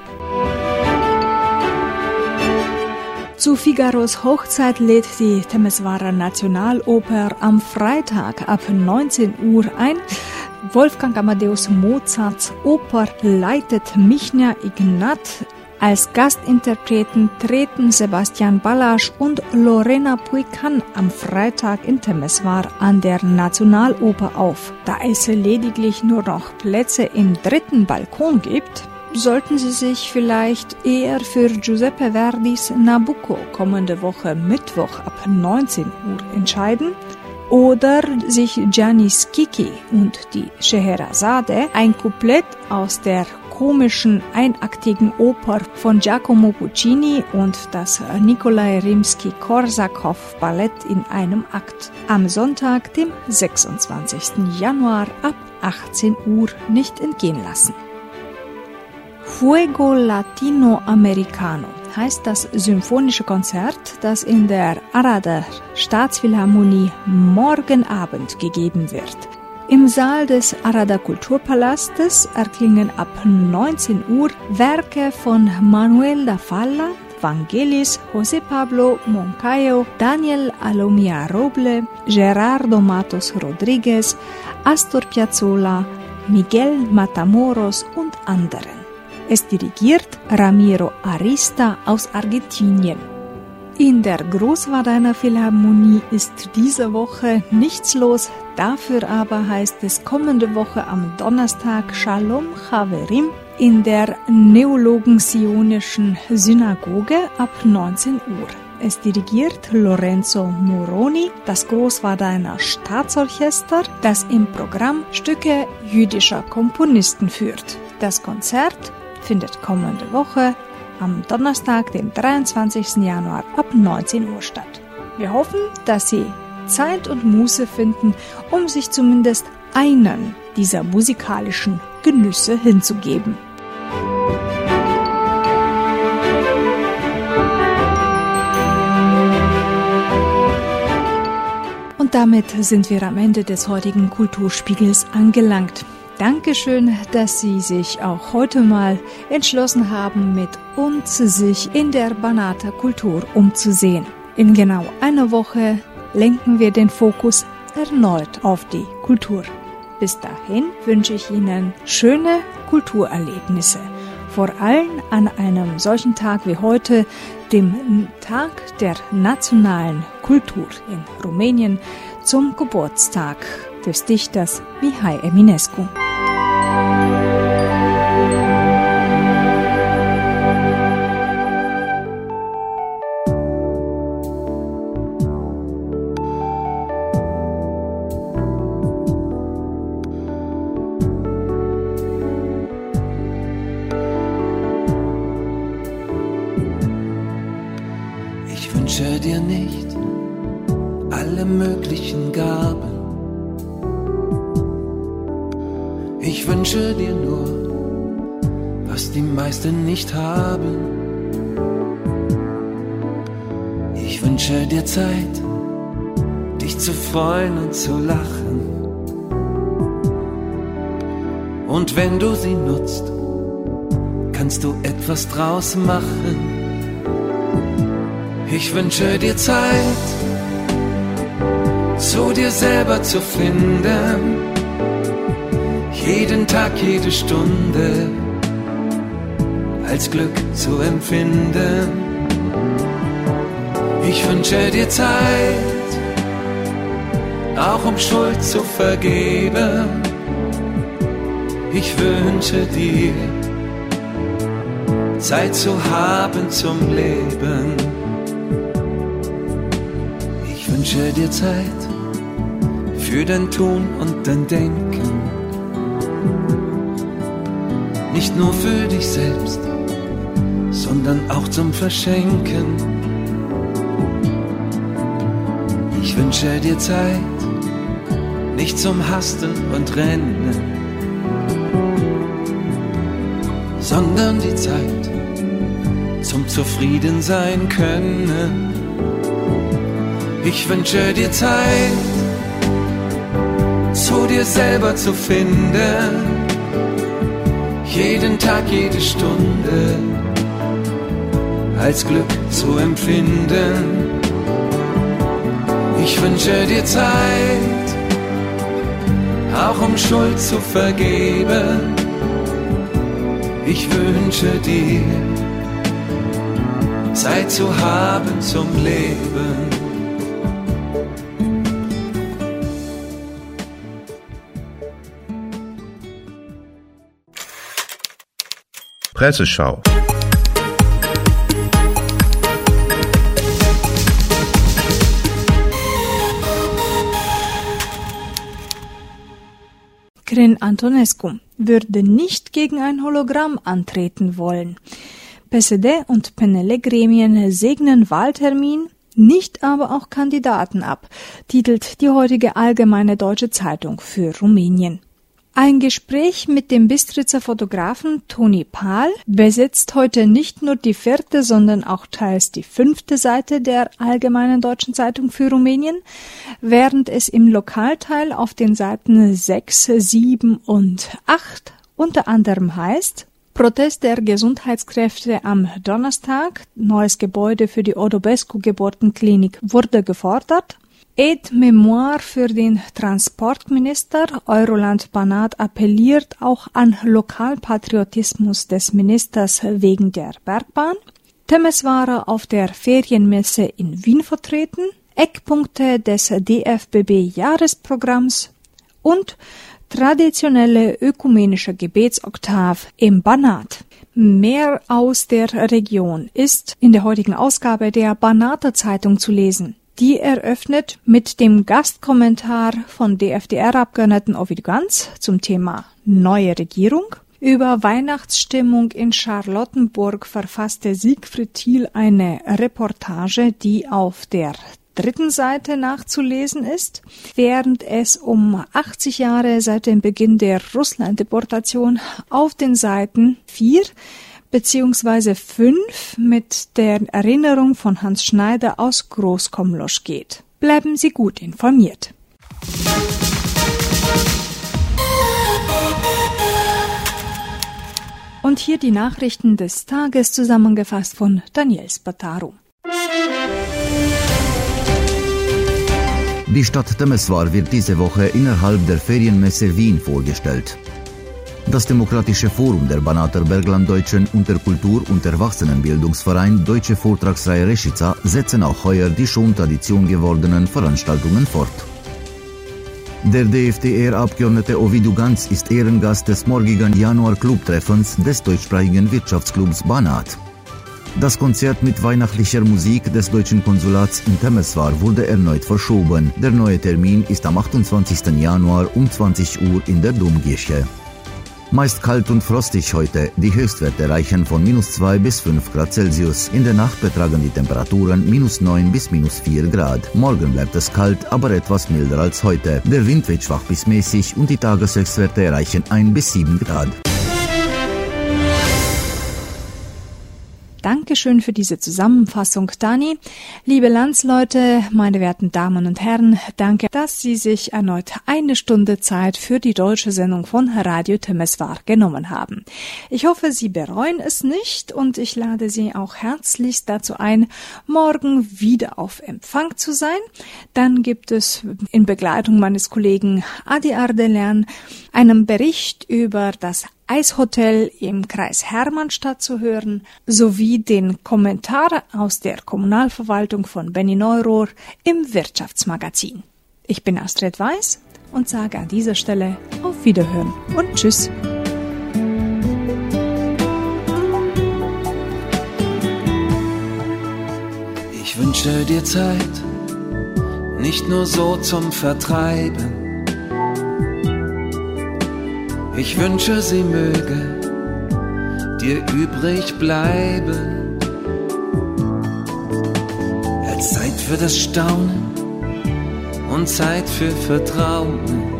Zu Figaros Hochzeit lädt die Temeswarer Nationaloper am Freitag ab 19 Uhr ein. Wolfgang Amadeus Mozarts Oper leitet Michnia Ignat. Als Gastinterpreten treten Sebastian Ballasch und Lorena Puikan am Freitag in Temeswar an der Nationaloper auf. Da es lediglich nur noch Plätze im 3. Balkon gibt, sollten Sie sich vielleicht eher für Giuseppe Verdis Nabucco kommende Woche Mittwoch ab 19 Uhr entscheiden oder sich Gianni Schicchi und die Scheherazade, ein Couplet aus der komischen einaktigen Oper von Giacomo Puccini und das Nikolai Rimsky-Korsakow-Ballett in einem Akt. Am Sonntag, dem 26. Januar ab 18 Uhr nicht entgehen lassen. Fuego Latinoamericano heißt das symphonische Konzert, das in der Arader Staatsphilharmonie morgen Abend gegeben wird. Im Saal des Arader Kulturpalastes erklingen ab 19 Uhr Werke von Manuel da Falla, Vangelis, José Pablo Moncayo, Daniel Alomia Roble, Gerardo Matos Rodriguez, Astor Piazzolla, Miguel Matamoros und anderen. Es dirigiert Ramiro Arista aus Argentinien. In der Großwardeiner Philharmonie ist diese Woche nichts los, dafür aber heißt es kommende Woche am Donnerstag Shalom Chaverim in der Neologen-Zionischen Synagoge ab 19 Uhr. Es dirigiert Lorenzo Moroni, das Großwardeiner Staatsorchester, das im Programm Stücke jüdischer Komponisten führt. Das Konzert findet kommende Woche am Donnerstag, dem 23. Januar ab 19 Uhr statt. Wir hoffen, dass Sie Zeit und Muße finden, um sich zumindest einen dieser musikalischen Genüsse hinzugeben. Und damit sind wir am Ende des heutigen Kulturspiegels angelangt. Dankeschön, dass Sie sich auch heute mal entschlossen haben, mit uns sich in der Banater Kultur umzusehen. In genau einer Woche lenken wir den Fokus erneut auf die Kultur. Bis dahin wünsche ich Ihnen schöne Kulturerlebnisse. Vor allem an einem solchen Tag wie heute, dem Tag der nationalen Kultur in Rumänien, zum Geburtstag des Dichters Mihai Eminescu. Ich wünsche dir nicht alle möglichen Gaben. Ich wünsche dir nur, was die meisten nicht haben. Ich wünsche dir Zeit, dich zu freuen und zu lachen. Und wenn du sie nutzt, kannst du etwas draus machen. Ich wünsche dir Zeit, zu dir selber zu finden. Jeden Tag, jede Stunde als Glück zu empfinden. Ich wünsche dir Zeit, auch um Schuld zu vergeben. Ich wünsche dir Zeit zu haben zum Leben. Ich wünsche dir Zeit für dein Tun und dein Denken. nicht nur für dich selbst, sondern auch zum Verschenken. Ich wünsche dir Zeit, nicht zum Hasten und Rennen, sondern die Zeit zum Zufriedensein können. Ich wünsche dir Zeit, zu dir selber zu finden, jeden Tag, jede Stunde als Glück zu empfinden. Ich wünsche dir Zeit, auch um Schuld zu vergeben. Ich wünsche dir Zeit zu haben zum Leben. Presseschau. Kyrill Antonescu würde nicht gegen ein Hologramm antreten wollen. PSD und PNL-Gremien segnen Wahltermin, nicht aber auch Kandidaten ab, titelt die heutige Allgemeine Deutsche Zeitung für Rumänien. Ein Gespräch mit dem Bistritzer Fotografen Toni Pahl besetzt heute nicht nur die 4., sondern auch teils die 5. Seite der Allgemeinen Deutschen Zeitung für Rumänien, während es im Lokalteil auf den Seiten 6, 7 und 8 unter anderem heißt: Protest der Gesundheitskräfte am Donnerstag, neues Gebäude für die Odobescu-Geburtenklinik wurde gefordert. Aide-Memoire für den Transportminister. Euroland Banat appelliert auch an Lokalpatriotismus des Ministers wegen der Bergbahn. Temeswara auf der Ferienmesse in Wien vertreten. Eckpunkte des DFBB-Jahresprogramms und traditionelle ökumenische Gebetsoktav im Banat. Mehr aus der Region ist in der heutigen Ausgabe der Banater Zeitung zu lesen. Die eröffnet mit dem Gastkommentar von DFDR-Abgeordneten Ovidiu Ganz zum Thema Neue Regierung. Über Weihnachtsstimmung in Charlottenburg verfasste Siegfried Thiel eine Reportage, die auf der 3. Seite nachzulesen ist, während es um 80 Jahre seit dem Beginn der Russland-Deportation auf den Seiten 4 bzw. 5 mit der Erinnerung von Hans Schneider aus Großkomlosch geht. Bleiben Sie gut informiert. Und hier die Nachrichten des Tages zusammengefasst von Daniel Spataru. Die Stadt Temeswar wird diese Woche innerhalb der Ferienmesse Wien vorgestellt. Das Demokratische Forum der Banater Berglanddeutschen und der Kultur- und Erwachsenenbildungsverein Deutsche Vortragsreihe Rešica setzen auch heuer die schon Tradition gewordenen Veranstaltungen fort. Der DFDR-Abgeordnete Ovidiu Ganz ist Ehrengast des morgigen Januar-Clubtreffens des deutschsprachigen Wirtschaftsclubs Banat. Das Konzert mit weihnachtlicher Musik des deutschen Konsulats in Temeswar wurde erneut verschoben. Der neue Termin ist am 28. Januar um 20 Uhr in der Domkirche. Meist kalt und frostig heute. Die Höchstwerte reichen von -2 bis 5 Grad Celsius. In der Nacht betragen die Temperaturen -9 bis -4 Grad. Morgen bleibt es kalt, aber etwas milder als heute. Der Wind weht schwach bis mäßig und die Tageshöchstwerte erreichen 1 bis 7 Grad. Dankeschön für diese Zusammenfassung, Dani. Liebe Landsleute, meine werten Damen und Herren, danke, dass Sie sich erneut eine Stunde Zeit für die deutsche Sendung von Radio Temeswar genommen haben. Ich hoffe, Sie bereuen es nicht und ich lade Sie auch herzlichst dazu ein, morgen wieder auf Empfang zu sein. Dann gibt es in Begleitung meines Kollegen Adi Ardelan einen Bericht über das Eishotel im Kreis Hermannstadt zu hören, sowie den Kommentar aus der Kommunalverwaltung von Benny Neurohr im Wirtschaftsmagazin. Ich bin Astrid Weiß und sage an dieser Stelle auf Wiederhören und Tschüss. Ich wünsche dir Zeit, nicht nur so zum Vertreiben. Ich wünsche, sie möge dir übrig bleiben. Ja, Zeit für das Staunen und Zeit für Vertrauen.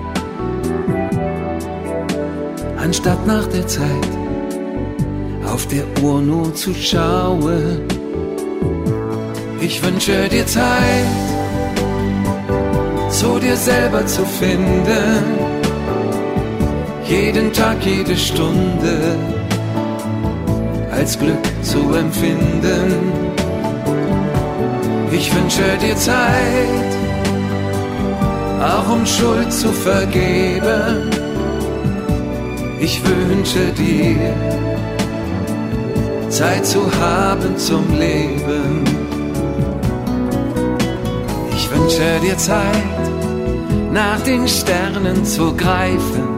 Anstatt nach der Zeit auf der Uhr nur zu schauen. Ich wünsche dir Zeit, zu dir selber zu finden. Jeden Tag, jede Stunde als Glück zu empfinden. Ich wünsche dir Zeit, auch um Schuld zu vergeben. Ich wünsche dir Zeit zu haben zum Leben. Ich wünsche dir Zeit, nach den Sternen zu greifen.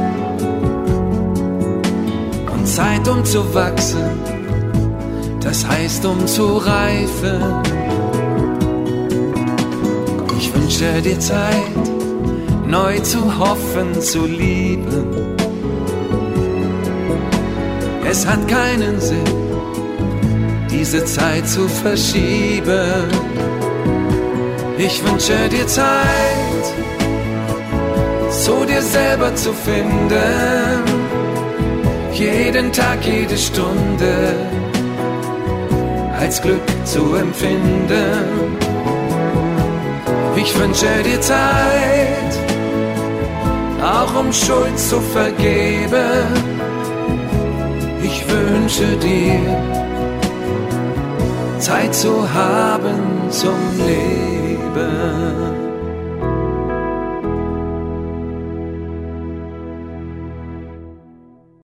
Und Zeit, um zu wachsen, das heißt, um zu reifen. Ich wünsche dir Zeit, neu zu hoffen, zu lieben. Es hat keinen Sinn, diese Zeit zu verschieben. Ich wünsche dir Zeit, zu dir selber zu finden. Jeden Tag, jede Stunde als Glück zu empfinden. Ich wünsche dir Zeit, auch um Schuld zu vergeben. Ich wünsche dir Zeit zu haben zum Leben.